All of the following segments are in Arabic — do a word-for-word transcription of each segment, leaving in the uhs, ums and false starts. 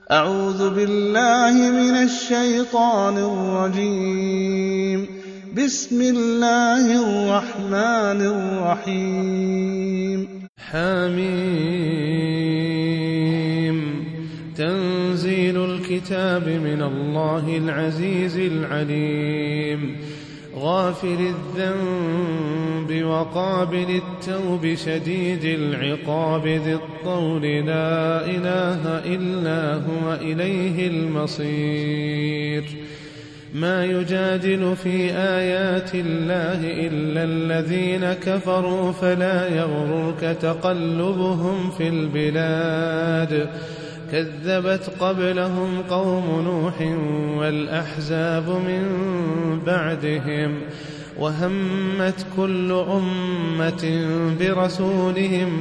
أعوذ بالله من الشيطان الرجيم. بسم الله الرحمن الرحيم. حميم. تنزيل الكتاب من الله العزيز العليم، غافر الذنب وقابل التوب شديد العقاب ذي الطول، لا إله إلا هو إليه المصير. ما يجادل في آيات الله إلا الذين كفروا، فلا يغررك تقلبهم في البلاد. كذبت قبلهم قوم نوح والأحزاب من بعدهم، وهمت كل أمة برسولهم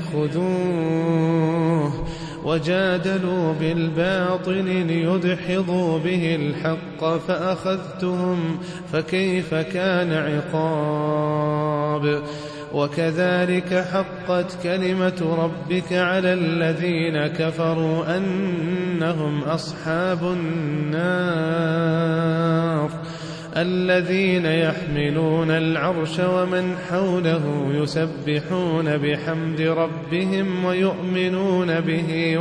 ليأخذوه، وجادلوا بالباطل ليدحضوا به الحق، فأخذتهم فكيف كان عقاب. وكذلك حقت كلمة ربك على الذين كفروا أنهم أصحاب النار، الذين يحملون العرش ومن حوله يسبحون بحمد ربهم ويؤمنون به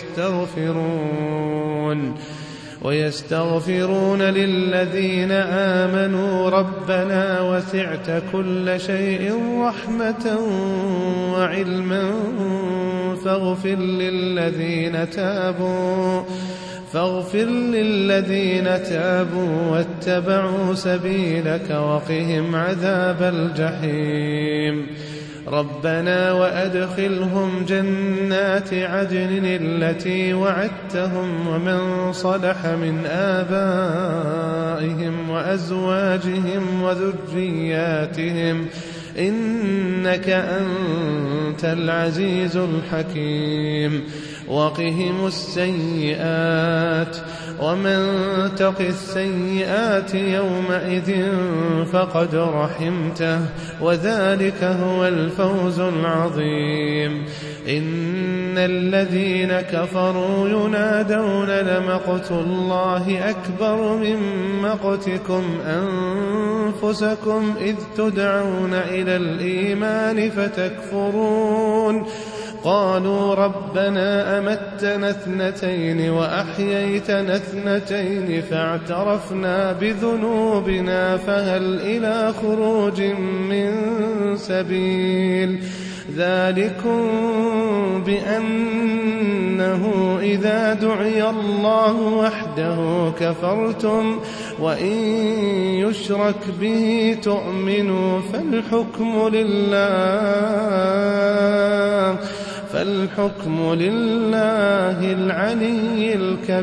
ويستغفرون ويستغفرون للذين آمنوا ربنا وسعت كل شيء رحمة وعلما فاغفر للذين تابوا فاغفر للذين تابوا واتبعوا سبيلك وقهم عذاب الجحيم. ربنا وأدخلهم جنات عدن التي وعدتهم ومن صلح من آبائهم وأزواجهم وذرياتهم إنك أنت العزيز الحكيم. وقهم السيئات، ومن تق السيئات يومئذ فقد رحمته، وذلك هو الفوز العظيم. إن الذين كفروا ينادون لمقت الله أكبر من مقتكم أنفسكم إذ تدعون إلى الإيمان فتكفرون. قالوا ربنا أمتنا اثنتين وأحييتنا اثنتين فاعترفنا بذنوبنا فهل إلى خروج من سبيل. ذلكم بأنه إذا دعي الله وحده كفرتم وإن يشرك به تؤمنوا فالحكم لله فالحكم لله العلي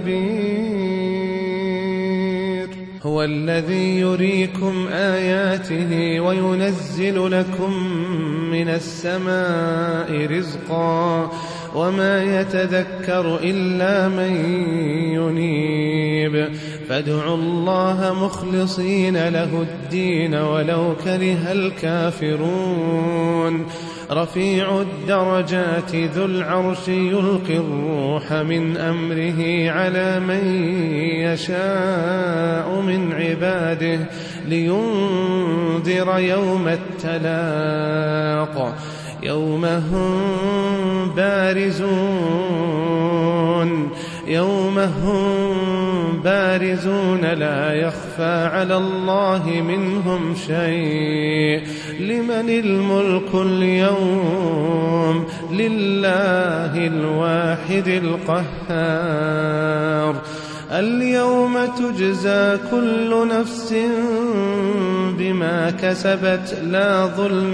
الكبير. هو الذي يريكم آياته وينزل لكم من السماء رزقا وما يتذكر إلا من ينيب. فادعوا الله مخلصين له الدين ولو كره الكافرون. رفيع الدرجات ذو العرش يلقي الروح من أمره على من يشاء من عباده لينذر يوم التلاق، يوم هم بارزون يوم هم بارزون لا يخفى على الله منهم شيء. لمن الملك اليوم؟ لله الواحد القهار. اليوم تجزى كل نفس بما كسبت لا ظلم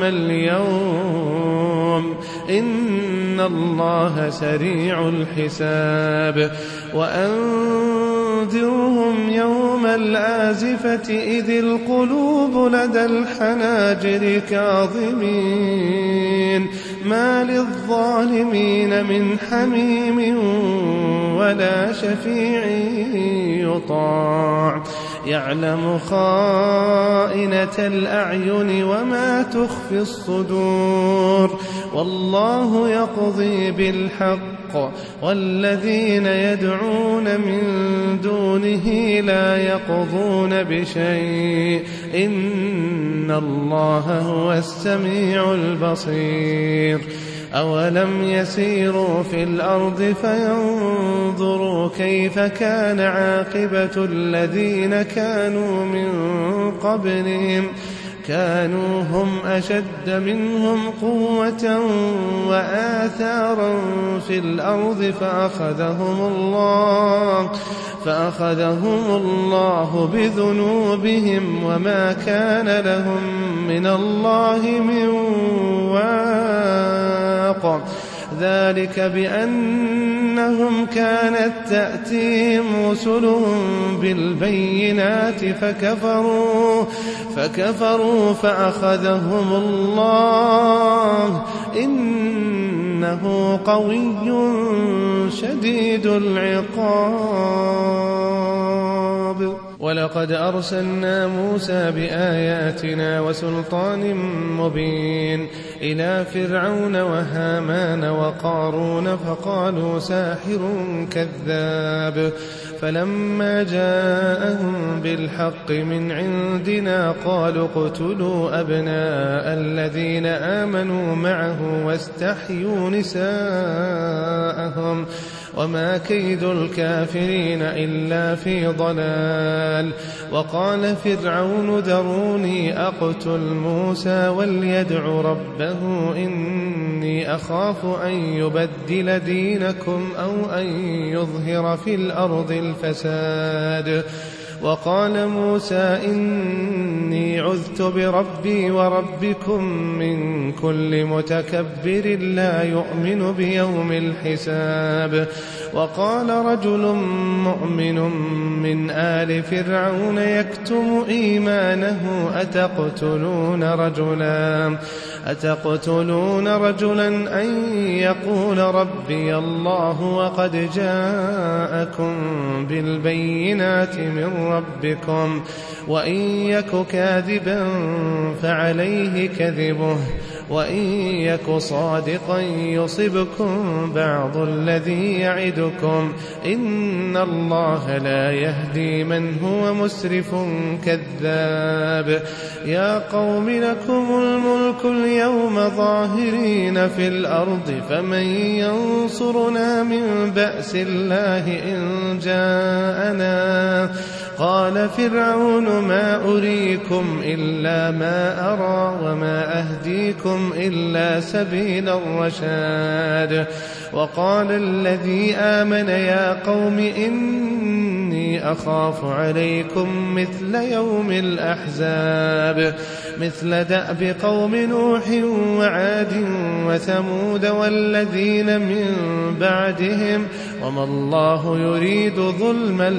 اليوم إن الله سريع الحساب. وأنذرهم يوم الآزفة إذ القلوب لدى الحناجر كاظمين ما للظالمين من حميم ولا شفيع يطاع يعلم خائنة الأعين وما تخفي الصدور والله يقضي بالحق والذين يدعون من دونه لا يقضون بشيء إن الله هو السميع البصير أولم يسيروا في الأرض فينظروا كيف كان عاقبة الذين كانوا من قبلهم كانوا هم أشد منهم قوة وآثارا في الأرض فأخذهم الله فأخذهم الله بذنوبهم وما كان لهم من الله من واق ذلك بأنهم كانت تأتيهم رسلهم بالبينات فكفروا فكفروا فأخذهم الله إنه قوي شديد العقاب ولقد أرسلنا موسى بآياتنا وسلطان مبين إلى فرعون وهامان وقارون فقالوا ساحر كذاب فلما جاءهم بالحق من عندنا قالوا اقتلوا أبناء الذين آمنوا معه واستحيوا نساءهم وما كيد الكافرين إلا في ضلال وقال فرعون ذروني أقتل موسى وليدع ربه إني أخاف أن يبدل دينكم أو أن يظهر في الأرض الفساد وقال موسى إني عذت بربي وربكم من كل متكبر لا يؤمن بيوم الحساب وقال رجل مؤمن من آل فرعون يكتم إيمانه أتقتلون رجلا أتقتلون رجلا أن يقول ربي الله وقد جاءكم بالبينات من ربكم وإن يك كاذبا فعليه كذبه وإن يك صادقا يصبكم بعض الذي يعدكم إن الله لا يهدي من هو مسرف كذاب يا قوم لكم الملك اليوم ظاهرين في الأرض فمن ينصرنا من بأس الله إن جاءنا قال فرعون ما أريكم إلا ما أرى وما أهديكم إلا سبيل الرشاد وقال الذي آمن يا قوم إني أخاف عليكم مثل يوم الأحزاب مثل دأب قوم نوح وعاد وثمود والذين من بعدهم وما الله يريد ظلما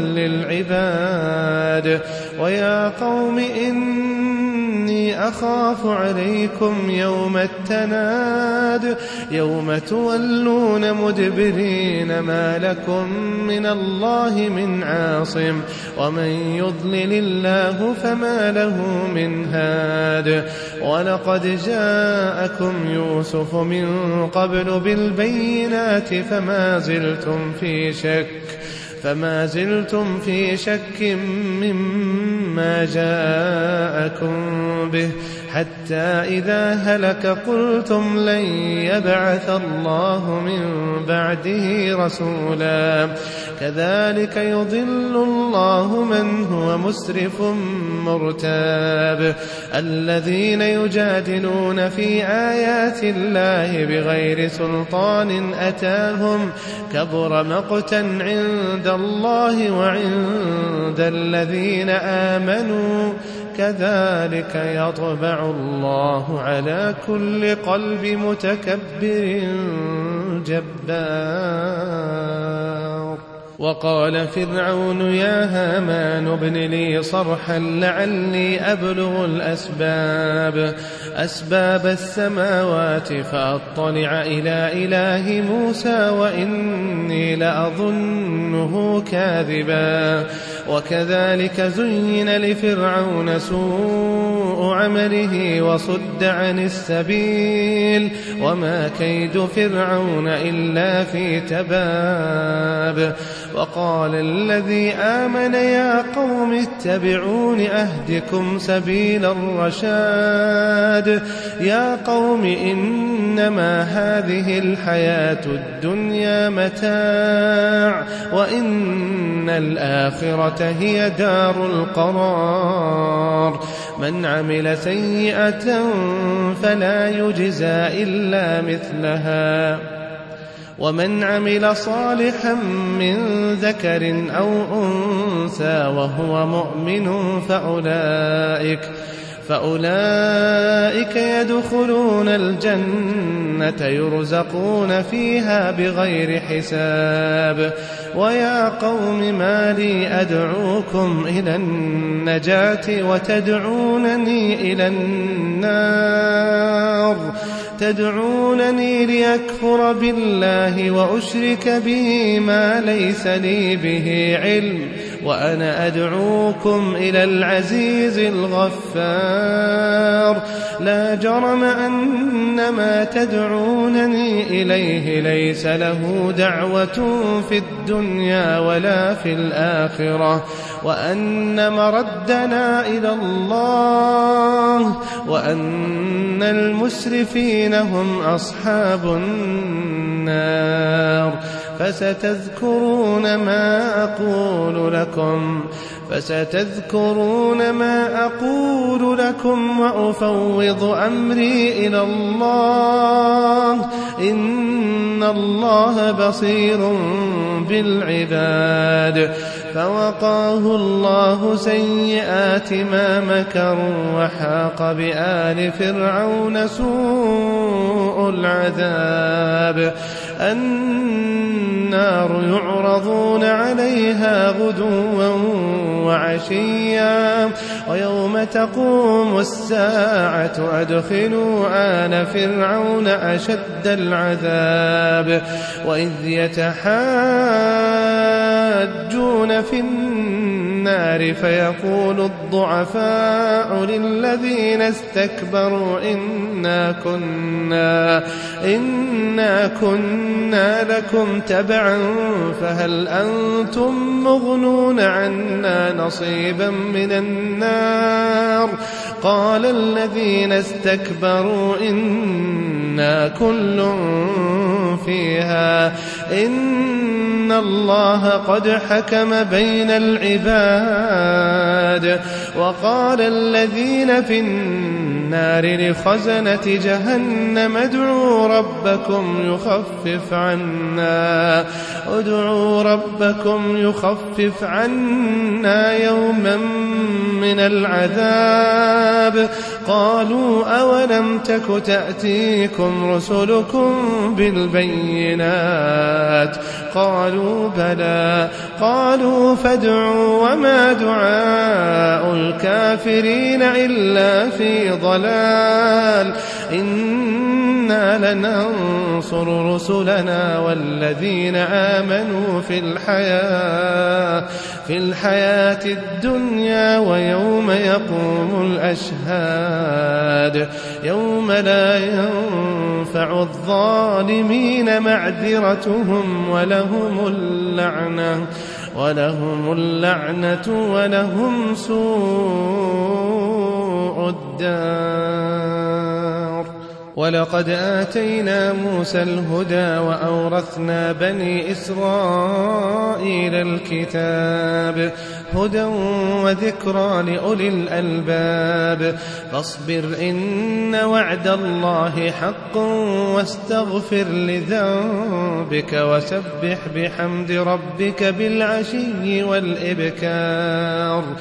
للعباد ويا قوم إني أخاف عليكم يوم التناد يوم تولون مدبرين ما لكم من الله من عاصم ومن يضلل الله فما له من هاد ولقد جاءكم يوسف من قبل بالبينات فما زلتم في شك فما زلتم في شك مما جاءكم به حتى إذا هلك قلتم لن يبعث الله من بعده رسولا كذلك يضل الله من هو مسرف مرتاب الذين يجادلون في آيات الله بغير سلطان أتاهم كبر مقتا عند الله وعند الذين آمنوا كذلك يطبع الله على كل قلب متكبر جبار وقال فرعون يا هامان ابن لي صرحا لعلي أبلغ الأسباب أسباب السماوات فأطلع إلى إله موسى وإني لأظنه كاذبا وكذلك زين لفرعون سوء عمله وصد عن السبيل وما كيد فرعون إلا في تباب وقال الذي آمن يا قوم اتبعون أهدكم سبيل الرشاد يا قوم إنما هذه الحياة الدنيا متاع وإن الآخرة هي دار القرار من عمل سيئة فلا يجزى إلا مثلها ومن عمل صالحا من ذكر أو أنثى وهو مؤمن فأولئك فأولئك يدخلون الجنة يرزقون فيها بغير حساب ويا قوم ما لي أدعوكم إلى النجاة وتدعونني إلى النار تدعونني ليكفر بالله وأشرك به ما ليس لي به علم وأنا أدعوكم إلى العزيز الغفار لا جرم أن ما تدعونني إليه ليس له دعوة في الدنيا ولا في الآخرة وأن مردنا إلى الله وأن المسرفين هم أصحاب النار فستذكرون ما أقول لكم فستذكرون ما أقول لكم وأفوض أمري إلى الله إن الله بصير بالعباد فوقاه الله سيئات ما مكروا وحاق بآل فرعون سوء العذاب النار يعرضون عليها غدوا وعشيا ويوم تقوم الساعة أدخلوا آل فرعون أشد العذاب وإذ يتحاجون في النار فيقول الضعفاء للذين استكبروا إنا كنا إنا كنا لكم تبعا فهل أنتم مغنون عنا نصيبا من النار قال الذين استكبروا إنا كل فيها إن الله قد حكم بين العباد وقال الذين في النار لخزنة جهنم ادعوا ربكم يخفف عنا ادعوا ربكم يخفف عنا يوما من العذاب قالوا أولم تك تأتيكم رسلكم بالبينات قالوا بلى قالوا فادعوا وما دعاء الكافرين إلا في ضلال إنا لننصر رسلنا والذين آمنوا في الحياة في الحياة الدنيا ويوم يقوم الأشهاد يوم لا ينفع الظالمين معذرتهم ولهم اللعنة ولهم اللعنة ولهم سوء الدار ولقد آتينا موسى الهدى وأورثنا بني إسرائيل الكتاب هدى وذكرى لأولي الألباب فاصبر إن وعد الله حق واستغفر لذنبك وسبح بحمد ربك بالعشي والإبكار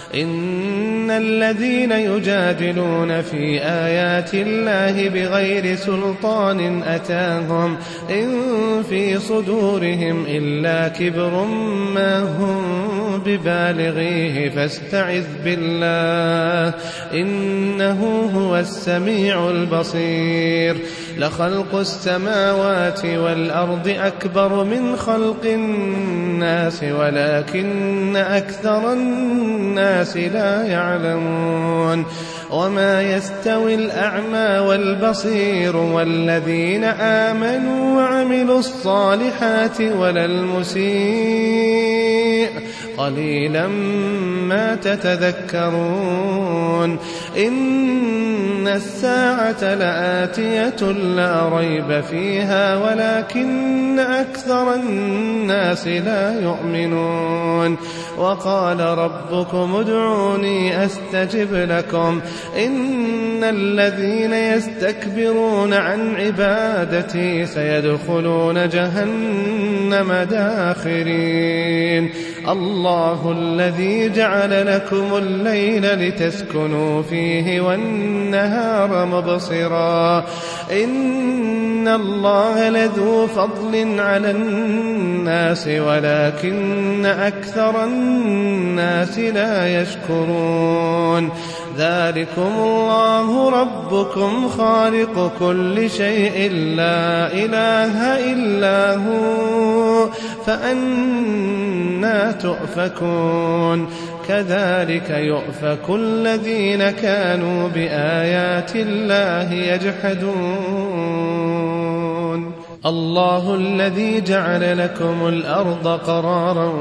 إن الذين يجادلون في آيات الله بغير سلطان أتاهم إن في صدورهم إلا كبر ما هم ببالغيه فاستعذ بالله إنه هو السميع البصير لخلق السماوات والأرض أكبر من خلق الناس ولكن أكثر الناس لا يعلمون وما يستوي الأعمى والبصير والذين آمنوا وعملوا الصالحات ولا المسيء قليلا ما تتذكرون إن الساعة لآتية لا ريب فيها ولكن أكثر الناس لا يؤمنون وقال ربكم ادعوني أستجب لكم إن الذين يستكبرون عن عبادتي سيدخلون جهنم داخرين الله الذي جعل لكم الليل لتسكنوا فيه والنهار مبصرا إن الله لذو فضل على الناس ولكن أكثر الناس لا يشكرون ذلكم الله ربكم خالق كل شيء لا إله إلا هو فأنى تؤفكون كذلك يؤفك الذين كانوا بآيات الله يجحدون الله الذي جعل لكم الأرض قرارا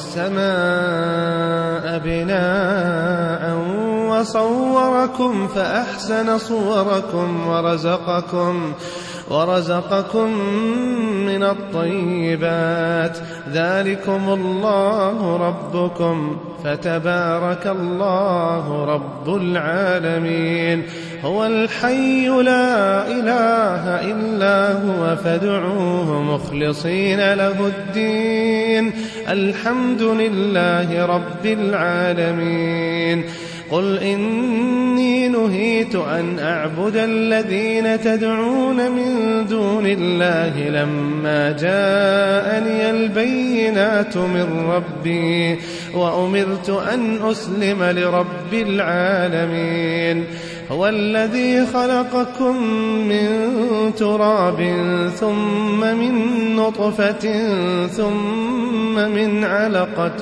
والسماء بناء وصوركم فأحسن صوركم ورزقكم ورزقكم من الطيبات ذلكم الله ربكم فتبارك الله رب العالمين هو الحي لا إله إلا هو فادعوه مخلصين له الدين الحمد لله رب العالمين قل إني نهيت أن أعبد الذين تدعون من دون الله لما جاءني البينات من ربي وأمرت أن أسلم لرب العالمين هو الذي خلقكم من تراب ثم من نطفة ثم من علقة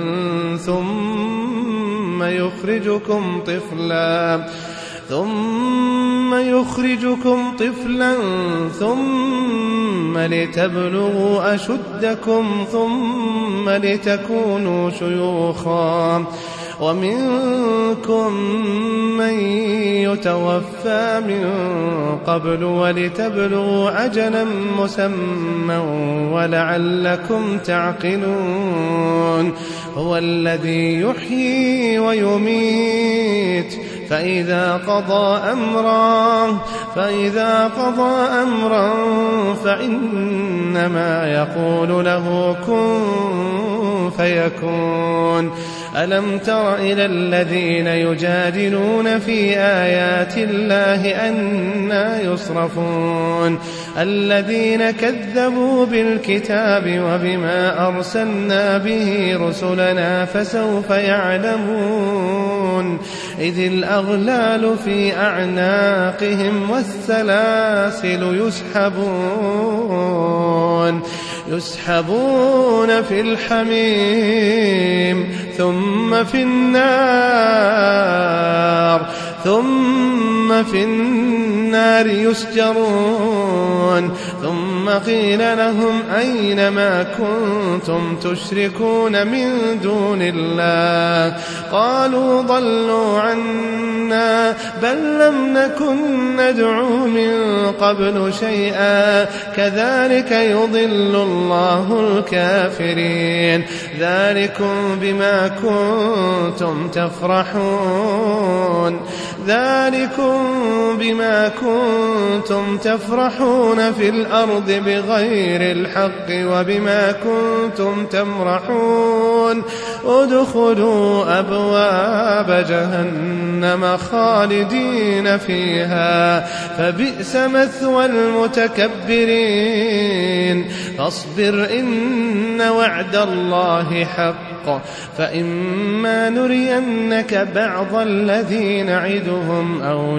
ثم يخرجكم طفلا ثم يخرجكم طفلا ثم لتبلغوا أشدكم ثم لتكونوا شيوخا ومنكم من يتوفى من قبل ولتبلغوا أجلا مسمى ولعلكم تعقلون هو الذي يحيي ويميت فإذا قضى أمرا فإذا قضى أمرا فإنما يقول له كن فيكون ألم تر إلى الذين يجادلون في آيات الله أنى يصرفون الذين كذبوا بالكتاب وبما أرسلنا به رسلنا فسوف يعلمون إذ الأغلال في أعناقهم والسلاسل يسحبون يسحبون في الحميم ثم في النار ثم في النار يسجرون ثم قيل لهم أين ما كنتم تشركون من دون الله قالوا ضلوا عنا بل لم نكن ندعو من قبل شيئا كذلك يضل الله الكافرين ذلكم بما كنتم تفرحون ذلكم بما كنتم تفرحون في الأرض بغير الحق وبما كنتم تمرحون ادخلوا أبواب جهنم خالدين فيها فبئس مثوى المتكبرين فاصبر إن وعد الله حق فإما نرينك بعض الذي نعدهم أو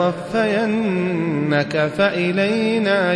نتوفينك فإلينا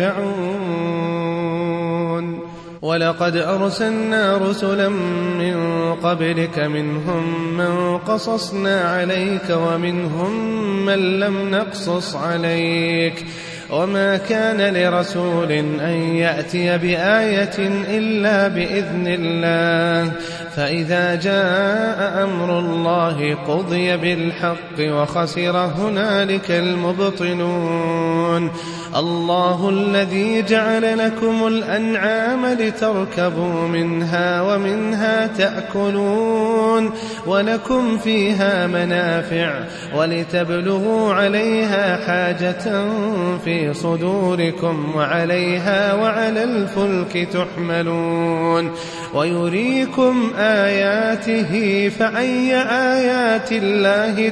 يرجعون ولقد أرسلنا رسلا من قبلك منهم من قصصنا عليك ومنهم من لم نقصص عليك وما كان لرسول أن يأتي بآية إلا بإذن الله فإذا جاء أمر الله قضي بالحق وخسر هنالك المبطلون الله الذي جعل لكم الأنعام لتركبوا منها ومنها تأكلون ولكم فيها منافع ولتبلغوا عليها حاجة في صدوركم وعليها وعلى الفلك تحملون ويريكم آياته فأي آيات الله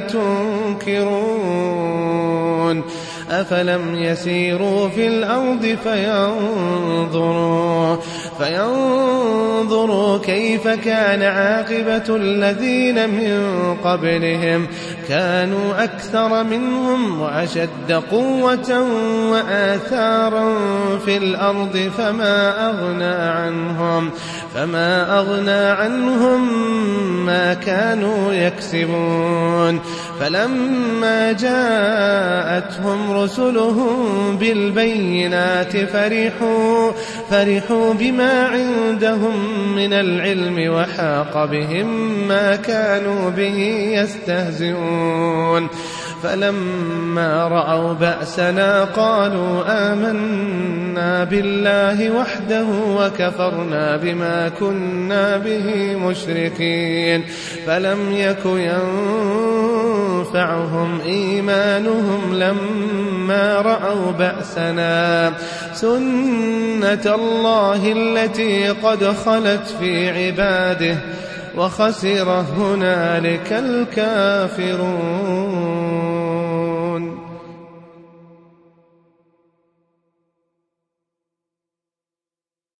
تنكرون أفلم يسيروا في الأرض فينظروا فينظروا كيف كان عاقبة الذين من قبلهم كانوا أكثر منهم وأشد قوة وآثارا في الأرض فما أغنى عنهم فما أغنى عنهم ما كانوا يكسبون فلما جاءتهم رسلهم بالبينات فرحوا فرحوا بما عندهم من العلم وحاق بهم ما كانوا به يستهزئون فلما رأوا بأسنا قالوا آمنا بالله وحده وكفرنا بما كنا به مشركين فلم يك ينفعهم إيمانهم لما رأوا بأسنا سنة الله التي قد خلت في عباده وخسر هنالك الكافرون